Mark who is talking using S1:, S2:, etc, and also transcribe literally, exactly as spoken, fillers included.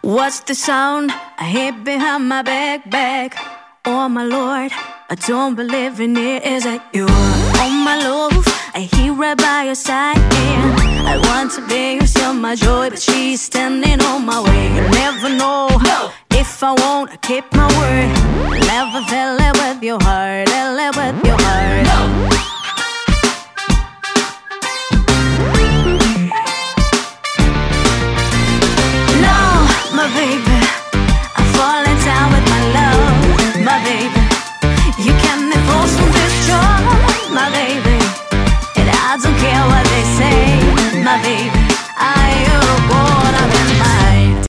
S1: What's the sound I hear behind my back, back? Oh my Lord, I don't believe in it. Is it you? Oh my love, I hear right by your side, and I want to be yours, you're my joy, but she's standing on my way. You never know, no. If I won't, I keep my word. Never fell in with your heart.